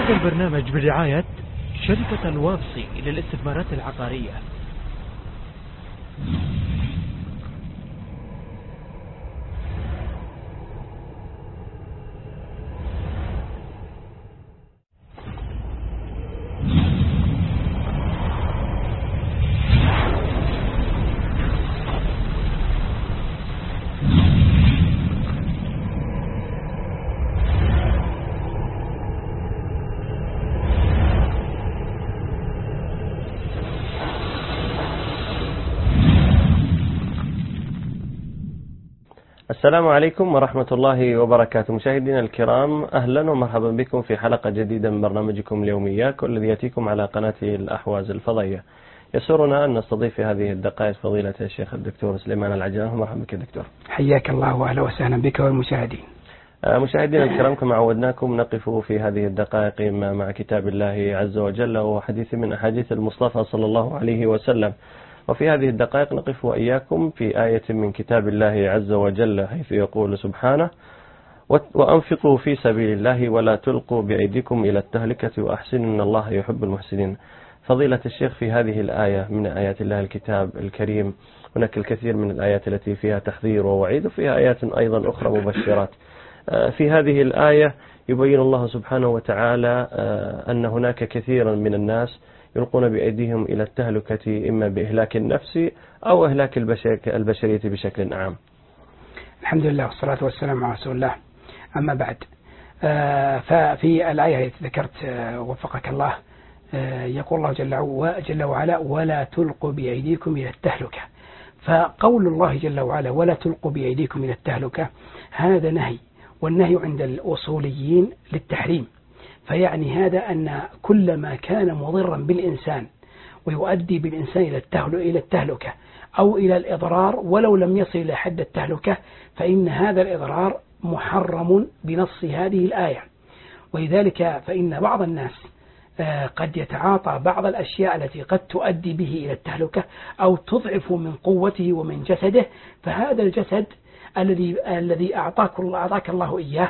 هذا البرنامج برعاية شركة الوابصي للاستثمارات العقارية. السلام عليكم ورحمة الله وبركاته. مشاهدينا الكرام، أهلا ومرحبا بكم في حلقة جديدة من برنامجكم اليومياك والذي يأتيكم على قناة الأحواز الفضائية. يسرنا أن نستضيف في هذه الدقائق فضيلة الشيخ الدكتور سليمان العجلان. مرحبا بك دكتور. حياك الله وأهلا وسهلا بك والمشاهدين. مشاهدينا الكرام، كما عودناكم نقف في هذه الدقائق مع كتاب الله عز وجل وحديث من أحاديث المصطفى صلى الله عليه وسلم. وفي هذه الدقائق نقف وإياكم في آية من كتاب الله عز وجل، حيث يقول سبحانه: وأنفقوا في سبيل الله ولا تلقوا بأيديكم إلى التهلكة وأحسنوا إن الله يحب المحسنين. فضيلة الشيخ، في هذه الآية من آيات الله الكتاب الكريم هناك الكثير من الآيات التي فيها تحذير ووعيد، وفيها آيات أيضا أخرى مبشرات. في هذه الآية يبين الله سبحانه وتعالى أن هناك كثيرا من الناس يلقون بأيديهم إلى التهلكة، إما بإهلاك النفس أو إهلاك البشرية بشكل عام. الحمد لله والصلاة والسلام على رسول الله. أما بعد، ففي الآية التي ذكرت وفقك الله يقول الله جل وعلا: ولا تلقوا بأيديكم إلى التهلكة. فقول الله جل وعلا ولا تلقوا بأيديكم إلى التهلكة هذا نهي، والنهي عند الأصوليين للتحريم. فيعني هذا أن كل ما كان مضرا بالإنسان ويؤدي بالإنسان إلى التهلكة أو إلى الإضرار ولو لم يصل إلى حد التهلكة، فإن هذا الإضرار محرم بنص هذه الآية. ولذلك فإن بعض الناس قد يتعاطى بعض الأشياء التي قد تؤدي به إلى التهلكة أو تضعف من قوته ومن جسده. فهذا الجسد الذي أعطاك الله إياه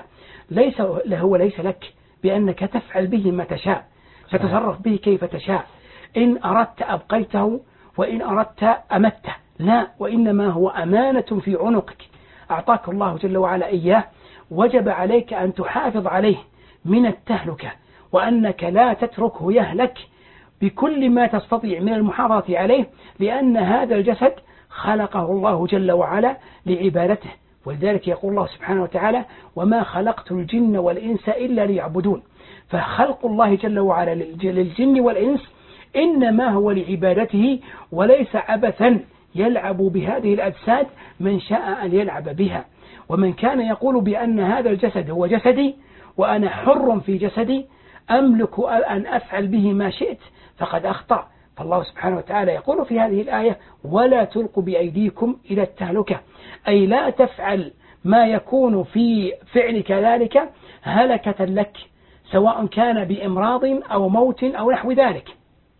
ليس لك بأنك تفعل به ما تشاء، تتصرف به كيف تشاء. إن أردت أبقيته وإن أردت أمته، لا، وإنما هو أمانة في عنقك أعطاك الله جل وعلا إياه، وجب عليك أن تحافظ عليه من التهلكة، وأنك لا تتركه يهلك بكل ما تستطيع من المحافظة عليه، لأن هذا الجسد خلقه الله جل وعلا لعبادته. ولذلك يقول الله سبحانه وتعالى: وما خلقت الجن والإنس إلا ليعبدون. فخلق الله جل وعلا للجن والإنس إنما هو لعبادته، وليس عبثا يلعب بهذه الأجساد من شاء أن يلعب بها. ومن كان يقول بأن هذا الجسد هو جسدي وأنا حر في جسدي أملك أن أفعل به ما شئت فقد أخطأ. فالله سبحانه وتعالى يقول في هذه الآية: ولا تلقوا بأيديكم إلى التهلكة، أي لا تفعل ما يكون في فعلك ذلك هلكة لك، سواء كان بإمراض أو موت أو نحو ذلك.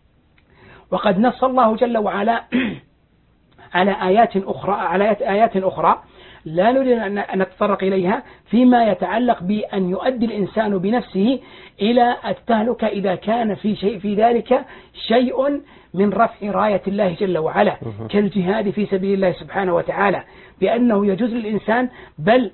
وقد نص الله جل وعلا على آيات أخرى لا نريد أن نتطرق إليها، فيما يتعلق بأن يؤدي الإنسان بنفسه إلى التهلكة إذا كان في ذلك شيء من رفع راية الله جل وعلا، كالجهاد في سبيل الله سبحانه وتعالى، بأنه يجوز للإنسان بل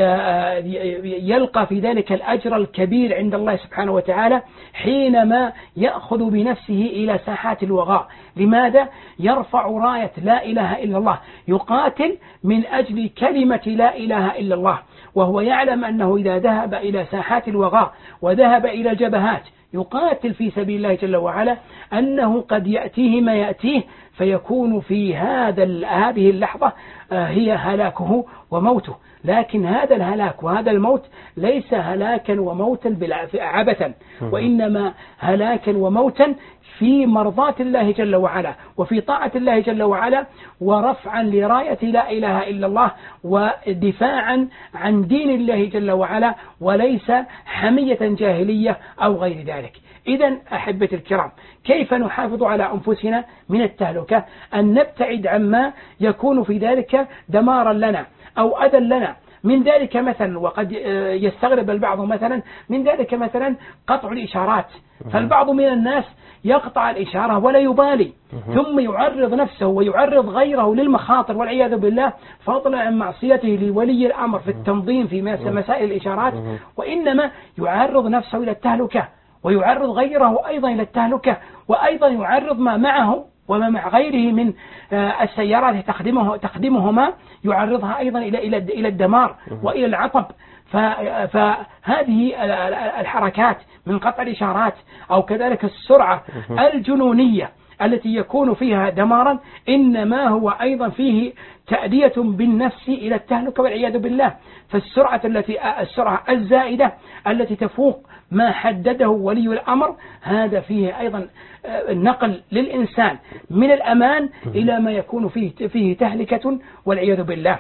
يلقى في ذلك الأجر الكبير عند الله سبحانه وتعالى حينما يأخذ بنفسه إلى ساحات الوغاء. لماذا؟ يرفع راية لا إله إلا الله، يقاتل من أجل كلمة لا إله إلا الله، وهو يعلم أنه إذا ذهب إلى ساحات الوغاء وذهب إلى الجبهات يقاتل في سبيل الله جل وعلا أنه قد يأتيه ما يأتيه، فيكون في هذه اللحظة هي هلاكه وموته. لكن هذا الهلاك وهذا الموت ليس هلاكا وموتا عبثا، وإنما هلاكا وموتا في مرضاة الله جل وعلا وفي طاعة الله جل وعلا، ورفعا لراية لا إله إلا الله، ودفاعا عن دين الله جل وعلا، وليس حمية جاهلية أو غير ذلك. إذن أحبتي الكرام، كيف نحافظ على أنفسنا من التهلكة؟ أن نبتعد عما يكون في ذلك دمارا لنا أو أذى لنا. من ذلك مثلا، وقد يستغرب البعض مثلا من ذلك مثلا قطع الإشارات. فالبعض من الناس يقطع الإشارة ولا يبالي، ثم يعرض نفسه ويعرض غيره للمخاطر والعياذ بالله، فضلا عن معصيته لولي الأمر في التنظيم في مسائل الإشارات، وإنما يعرض نفسه إلى التهلكة ويعرض غيره أيضا إلى التهلكة، وأيضا يعرض ما معه وما مع غيره من السيارات تخدمهما يعرضها أيضا إلى الدمار وإلى العطب. فهذه الحركات من قطع الإشارات أو كذلك السرعة الجنونية التي يكون فيها دمارا، إنما هو أيضا فيه تأدية بالنفس إلى التهلكة والعياذ بالله. فالسرعة السرعة الزائدة التي تفوق ما حدده ولي الأمر، هذا فيه أيضا نقل للإنسان من الأمان إلى ما يكون فيه تهلكة والعياذ بالله.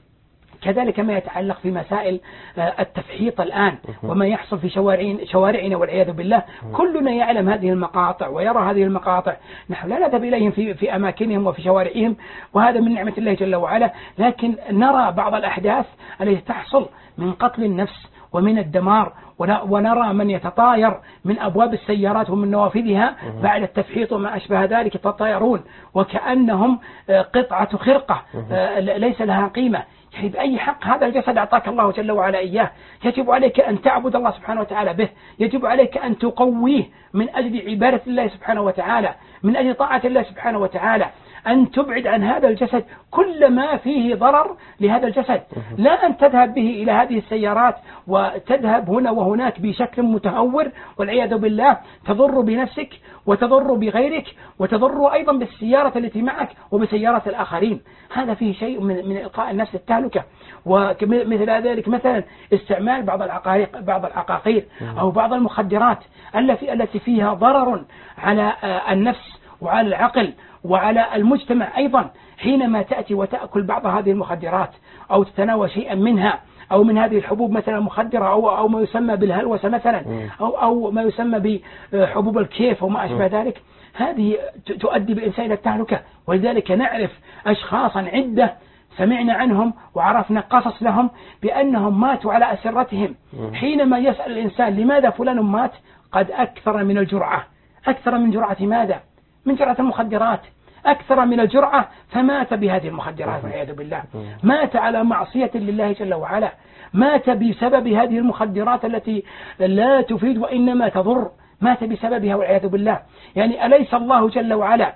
كذلك ما يتعلق في مسائل التفحيط الآن وما يحصل في شوارعنا والعياذ بالله، كلنا يعلم هذه المقاطع ويرى هذه المقاطع، نحن لا نذهب إليهم في أماكنهم وفي شوارعهم، وهذا من نعمة الله جل وعلا، لكن نرى بعض الأحداث التي تحصل من قتل النفس ومن الدمار، ونرى من يتطاير من أبواب السيارات ومن نوافذها بعد التفحيط وما أشبه ذلك، يتطايرون وكأنهم قطعة خرقة ليس لها قيمة. يعني بأي حق هذا الجسد أعطاك الله جل وعلا إياه، يجب عليك أن تعبد الله سبحانه وتعالى به، يجب عليك أن تقويه من أجل عبادة الله سبحانه وتعالى، من أجل طاعة الله سبحانه وتعالى، أن تبعد عن هذا الجسد كل ما فيه ضرر لهذا الجسد، لا أن تذهب به إلى هذه السيارات وتذهب هنا وهناك بشكل متهور والعياذ بالله، تضر بنفسك وتضر بغيرك وتضر أيضا بالسيارة التي معك وبسيارات الآخرين. هذا فيه شيء من إلقاء النفس التهلكة. ومثل ذلك مثلا استعمال بعض العقاقير أو بعض المخدرات التي فيها ضرر على النفس وعلى العقل وعلى المجتمع أيضا، حينما تأتي وتأكل بعض هذه المخدرات أو تتناول شيئا منها أو من هذه الحبوب مثلا مخدرة أو ما يسمى بالهلوسة مثلا أو ما يسمى بحبوب الكيف وما أشبه ذلك، هذه تؤدي بالإنسان إلى التهلكة. ولذلك نعرف أشخاصا عدة سمعنا عنهم وعرفنا قصص لهم بأنهم ماتوا على أسرتهم، حينما يسأل الإنسان لماذا فلان مات، قد أكثر من الجرعة. أكثر من جرعة ماذا؟ من جرعة المخدرات، أكثر من الجرعة، فمات بهذه المخدرات والعياذ بالله، مات على معصية لله جل وعلا، مات بسبب هذه المخدرات التي لا تفيد وإنما تضر، مات بسببها والعياذ بالله. يعني أليس الله جل وعلا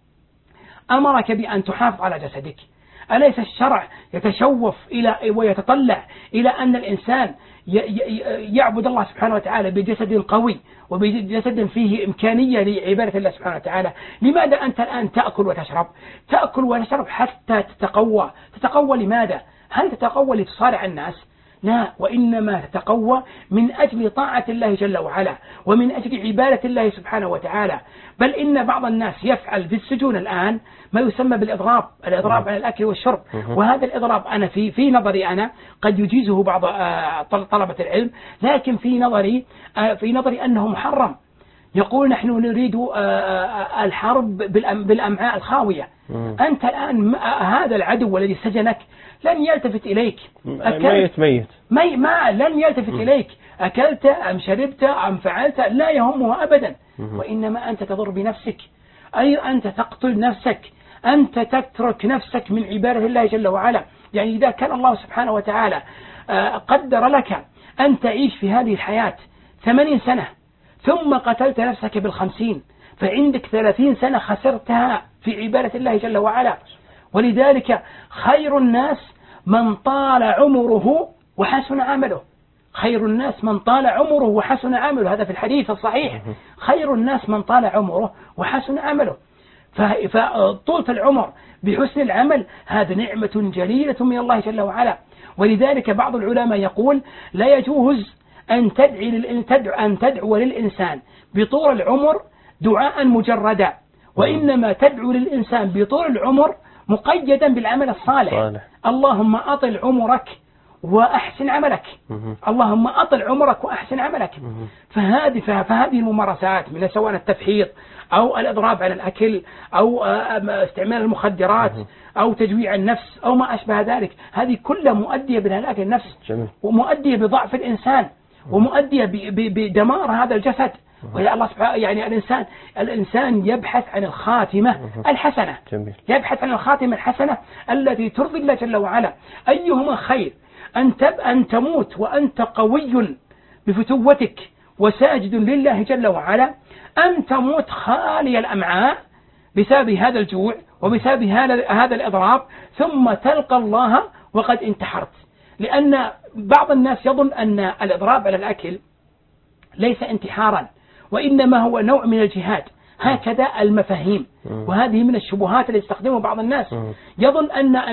أمرك بأن تحافظ على جسدك؟ أليس الشرع يتشوف ويتطلع إلى أن الإنسان يعبد الله سبحانه وتعالى بجسد قوي وبجسد فيه إمكانية لعبادة الله سبحانه وتعالى؟ لماذا أنت الآن تأكل وتشرب؟ تأكل وتشرب حتى تتقوى. تتقوى لماذا؟ هل تتقوى لتصارع الناس؟ لا، وإنما تتقوى من أجل طاعة الله جل وعلا ومن أجل عبادة الله سبحانه وتعالى. بل إن بعض الناس يفعل في السجون الآن ما يسمى بالإضراب عن الأكل والشرب، وهذا الإضراب أنا في نظري أنا قد يجيزه بعض طلبة العلم، لكن في نظري أنه محرم. يقول نحن نريد الحرب بالأمعاء الخاوية. أنت الآن هذا العدو الذي سجنك لن يلتفت إليك، ميت ما لن يلتفت إليك، أكلت أم شربت أم فعلت لا يهمه أبدا، وإنما أنت تضر بنفسك، أي أنت تقتل نفسك، أنت تترك نفسك من عبادة الله جل وعلا. يعني إذا كان الله سبحانه وتعالى قدر لك أن تعيش في هذه الحياة 80 سنة ثم قتلت نفسك بال50، فعندك 30 سنة خسرتها في عبادة الله جل وعلا. ولذلك خير الناس من طال عمره وحسن عمله. خير الناس من طال عمره وحسن عمله، هذا في الحديث الصحيح. خير الناس من طال عمره وحسن عمله. فطولة العمر بحسن العمل هذا نعمة جليلة من الله جل وعلا. ولذلك بعض العلماء يقول لا يجوز أن تدعو للإنسان بطول العمر دعاء مجردا، وإنما تدعو للإنسان بطول العمر مقيدا بالعمل الصالح. اللهم أطل عمرك وأحسن عملك، اللهم أطل عمرك وأحسن عملك. فهذه الممارسات من سواء التفحيط أو الإضراب على الأكل أو استعمال المخدرات أو تجويع النفس أو ما أشبه ذلك، هذه كلها مؤدية بهلاك النفس ومؤدية بضعف الإنسان ومؤدية بدمار هذا الجسد. ويا الله سبحانه يعني الإنسان يبحث عن الخاتمة الحسنة، يبحث عن الخاتمة الحسنة التي ترضي الله جل وعلا. أيهما خير، أن تموت وأنت قوي بفتوتك وساجد لله جل وعلا، أم تموت خالي الأمعاء بسبب هذا الجوع وبسبب هذا الإضراب ثم تلقى الله وقد انتحرت. لأن بعض الناس يظن أن الإضراب على الأكل ليس انتحارا وإنما هو نوع من الجهاد، هكذا المفاهيم، وهذه من الشبهات التي يستخدمها بعض الناس. يظن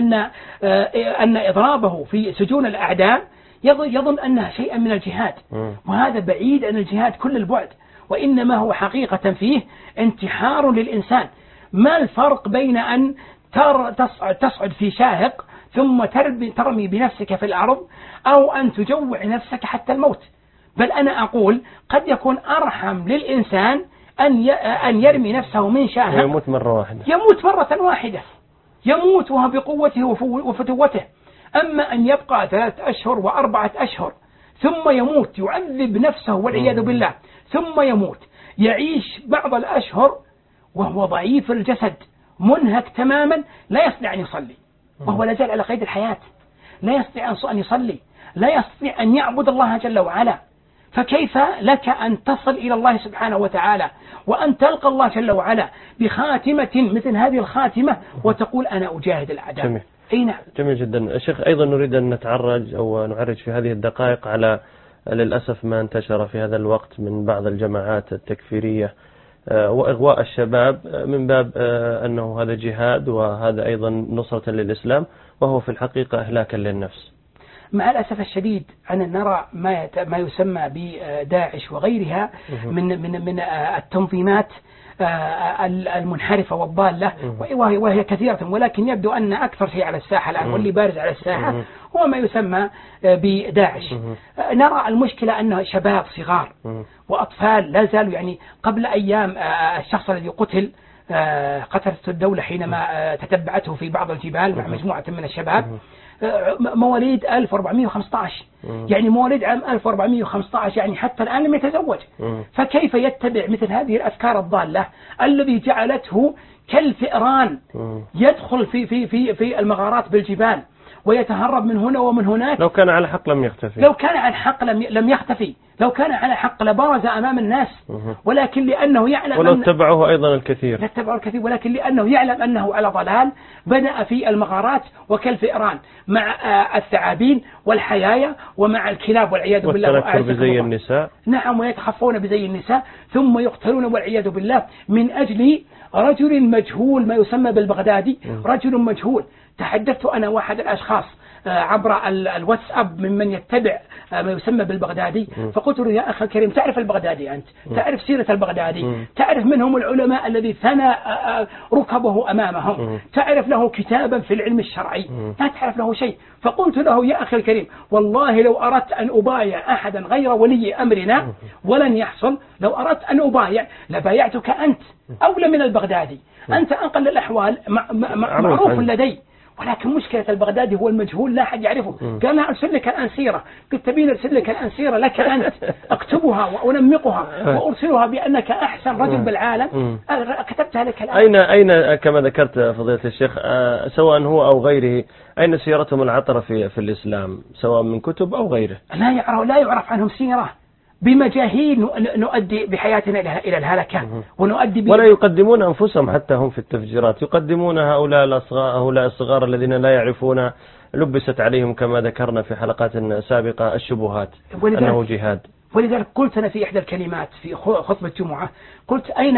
أن إضرابه في سجون الأعداء يظن أنها شيئا من الجهاد، وهذا بعيد عن الجهاد كل البعد، وإنما هو حقيقة فيه انتحار للإنسان. ما الفرق بين أن تصعد في شاهق ثم ترمي بنفسك في الأرض أو أن تجوع نفسك حتى الموت؟ بل أنا أقول قد يكون أرحم للإنسان أن يرمي نفسه من شاهق ويموت مرة واحدة، يموت مرة واحدة، يموت وهو بقوته وفتوته. أما أن يبقى 3 أشهر و4 أشهر ثم يموت يعذب نفسه والعياذ بالله، ثم يموت يعيش بعض الأشهر وهو ضعيف الجسد منهك تماما، لا يستطيع أن يصلي وهو لا زال على قيد الحياة، لا يستطيع أن يصلي، لا يستطيع أن يعبد الله جل وعلا. فكيف لك أن تصل إلى الله سبحانه وتعالى وأن تلقى الله جل وعلا بخاتمة مثل هذه الخاتمة وتقول أنا أجاهد الأعداء؟ جميل. أي نعم. جميل جدا. الشيخ أيضا نريد أن نعرج في هذه الدقائق على للأسف ما انتشر في هذا الوقت من بعض الجماعات التكفيرية وإغواء الشباب من باب أنه هذا جهاد وهذا أيضا نصرة للإسلام، وهو في الحقيقة إهلاكا للنفس. مع الأسف الشديد أن نرى ما يسمى بداعش وغيرها من التنظيمات المنحرفة والضالة، وهي كثيرة، ولكن يبدو أن أكثر شيء على الساحة الآن واللي بارز على الساحة هو ما يسمى بداعش. نرى المشكلة أنه شباب صغار وأطفال لا زالوا، يعني قبل أيام الشخص الذي قتلته الدولة حينما تتبعته في بعض الجبال مع مجموعة من الشباب، مواليد 1415، يعني مواليد عام 1415، يعني حتى الآن لم يتزوج. فكيف يتبع مثل هذه الأفكار الضالة الذي جعلته كالفئران يدخل في المغارات بالجبال ويتهرب من هنا ومن هناك؟ لو كان على حق لم يختفي، لو كان على حق لم يختفي، لو كان على حق لبرز أمام الناس، ولكن لأنه يعلم ولو اتبعه أيضا الكثير، ولكن لأنه يعلم أنه على ضلال بدأ في المغارات وكالفئران مع الثعابين والحيايا ومع الكلاب والعياذ بالله، والتنكر بزي النساء. نعم، ويتخفون بزي النساء ثم يقتلون والعياذ بالله من أجل رجل مجهول، ما يسمى بالبغدادي، رجل مجهول. تحدثت أنا واحد الأشخاص عبر الواتساب ممن يتبع ما يسمى بالبغدادي، فقلت له يا أخي الكريم، تعرف البغدادي أنت؟ تعرف سيرة البغدادي؟ تعرف من هم العلماء الذي ثنى ركبه أمامهم؟ تعرف له كتابا في العلم الشرعي؟ لا تعرف له شيء. فقلت له يا أخي الكريم، والله لو أردت أن أبايع أحدا غير ولي أمرنا ولن يحصل، لو أردت أن أبايع لبايعتك أنت أولى من البغدادي، أنت أقل الأحوال معروف لدي. ولكن مشكلة البغدادي هو المجهول، لا أحد يعرفه. قال أنا أرسل لك الأنسيرة، قلت تبين أرسل لك الأنسيرة لك أنت، أكتبها وأنمقها وأرسلها بأنك أحسن رجل بالعالم، كتبتها لك الآن. أين كما ذكرت فضيلة الشيخ، سواء هو أو غيره، أين سيرتهم العطرة في الإسلام، سواء من كتب أو غيره؟ لا يعرف عنهم سيرة، بمجاهيل نؤدي بحياتنا إلى الهلكة ونؤدي ولا يقدمون أنفسهم حتى هم في التفجيرات، يقدمون هؤلاء الصغار الذين لا يعرفون، لبست عليهم كما ذكرنا في حلقات سابقة الشبهات أنه جهاد. ولذلك قلت أنا في إحدى الكلمات في خطبة جمعة، قلت أين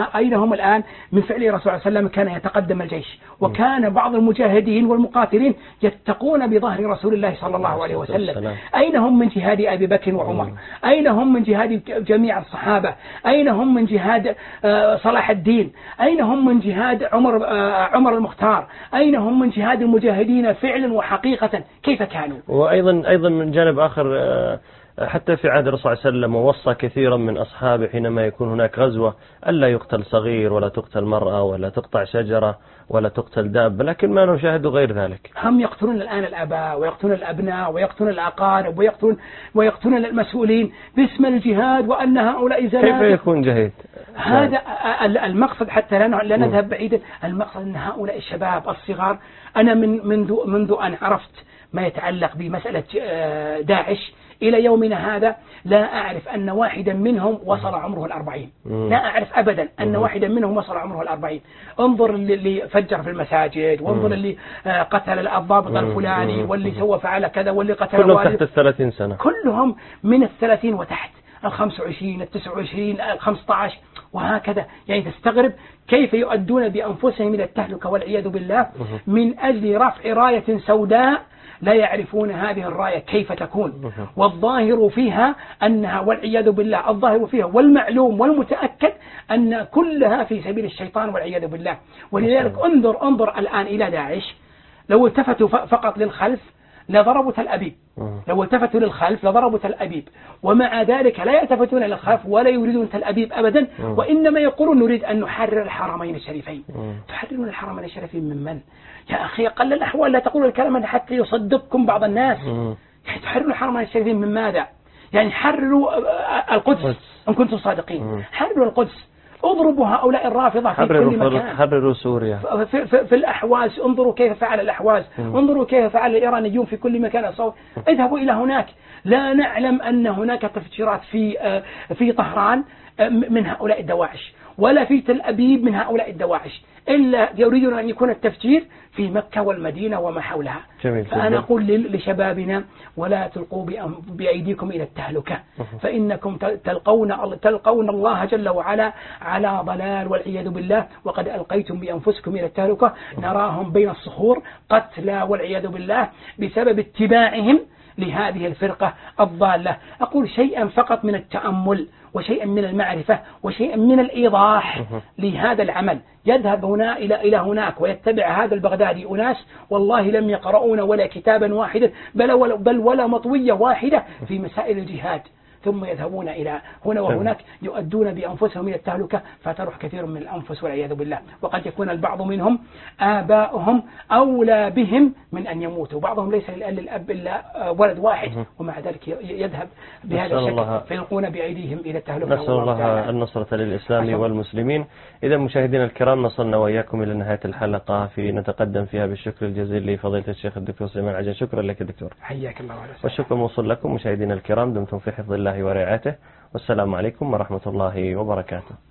هم الآن من فعل الرسول صلى الله عليه وسلم؟ كان يتقدم الجيش، وكان بعض المجاهدين والمقاتلين يتقون بظهر رسول الله صلى الله عليه وسلم. أين هم من جهاد أبي بكر وعمر؟ أين هم من جهاد جميع الصحابة؟ أين هم من جهاد صلاح الدين؟ أين هم من جهاد عمر المختار؟ أين هم من جهاد المجاهدين فعلا وحقيقة؟ كيف كانوا؟ وأيضا من جانب آخر، حتى في عهد الرسول صلى الله عليه وسلم ووصى كثيرا من أصحابه حينما يكون هناك غزوة ألا يقتل صغير ولا تقتل مرأة ولا تقطع شجرة ولا تقتل دابة، لكن ما نشاهد غير ذلك. هم يقتلون الآن الآباء ويقتلون الأبناء ويقتلون الأقارب ويقتلون المسؤولين باسم الجهاد، وأن هؤلاء زناد. كيف يكون جهاد؟ هذا المقصد، حتى لا نذهب بعيدا. المقصد أن هؤلاء الشباب الصغار، أنا منذ أن عرفت ما يتعلق بمسألة داعش إلى يومنا هذا لا أعرف أن واحدا منهم وصل عمره 40. لا أعرف أبدا أن واحدا منهم وصل عمره 40. انظر اللي فجر في المساجد، وانظر اللي قتل الضابط الفلاني، واللي سوى فعل كذا، واللي قتل كلهم تحت 30 سنة، كلهم من 30 وتحت، 25 29 15 وهكذا. يعني تستغرب كيف يؤدون بأنفسهم إلى التهلكة والعياذ بالله من أجل رفع راية سوداء لا يعرفون هذه الراية كيف تكون، والظاهر فيها أنها والعياذ بالله، الظاهر فيها والمعلوم والمتأكد أن كلها في سبيل الشيطان والعياذ بالله. ولذلك انظر الآن إلى داعش، لو التفتوا فقط للخلف لضربوا تل أبيب، لو التفتوا للخلف لضربوا تل أبيب، ومع ذلك لا يلتفتون إلى الخلف ولا يريدون تل أبيب أبدا، وإنما يقولون نريد أن نحرر الحرمين الشريفين. تحررون الحرمين الشريفين من من؟ يا أخي قل الأحوال لا تقولوا الكلام حتى يصدقكم بعض الناس. يعني تحرروا الحرمين الشريفين من ماذا؟ يعني حرروا القدس إن كنتم صادقين، حرروا القدس، اضربوا هؤلاء الرافضة في كل مكان، حرروا سوريا في الأحواز، انظروا كيف فعل الأحواز، انظروا كيف فعل الإيرانيون في كل مكان. اذهبوا إلى هناك. لا نعلم أن هناك تفجيرات في طهران من هؤلاء الدواعش، ولا في تل أبيب من هؤلاء الدواعش، إلا يريدون أن يكون التفجير في مكة والمدينة وما حولها. فأنا أقول لشبابنا ولا تلقوا بأيديكم إلى التهلكة، فإنكم تلقون الله جل وعلا على ضلال والعياذ بالله، وقد ألقيتم بأنفسكم إلى التهلكة. نراهم بين الصخور قتلى والعياذ بالله بسبب اتباعهم لهذه الفرقة الضالة. أقول شيئا فقط من التأمل وشيئا من المعرفة وشيئا من الإيضاح لهذا العمل. يذهب هنا إلى هناك ويتبع هذا البغدادي أناس والله لم يقرؤون ولا كتابا واحدا بل ولا مطوية واحدة في مسائل الجهاد، ثم يذهبون إلى هنا وهناك يؤدون بأنفسهم إلى التهلكة، فتروح كثير من الأنفس والعياذ بالله. وقد يكون البعض منهم آباؤهم أولى بهم من أن يموتوا، بعضهم ليس للأب إلا ولد واحد، ومع ذلك يذهب بهذا الشكل فيلقون بأيديهم إلى التهلكة. نسأل الله النصرة للإسلام والمسلمين. إذا مشاهدينا الكرام، نصلنا وإياكم إلى نهاية الحلقة في نتقدم فيها بالشكر الجزيل لفضيلة الشيخ الدكتور سليمان عجن. شكرا لك دكتور. حياك الله. والشكر موصول لكم مشاهدينا الكرام، دمتم في حفظ الله ورعايته، والسلام عليكم ورحمة الله وبركاته.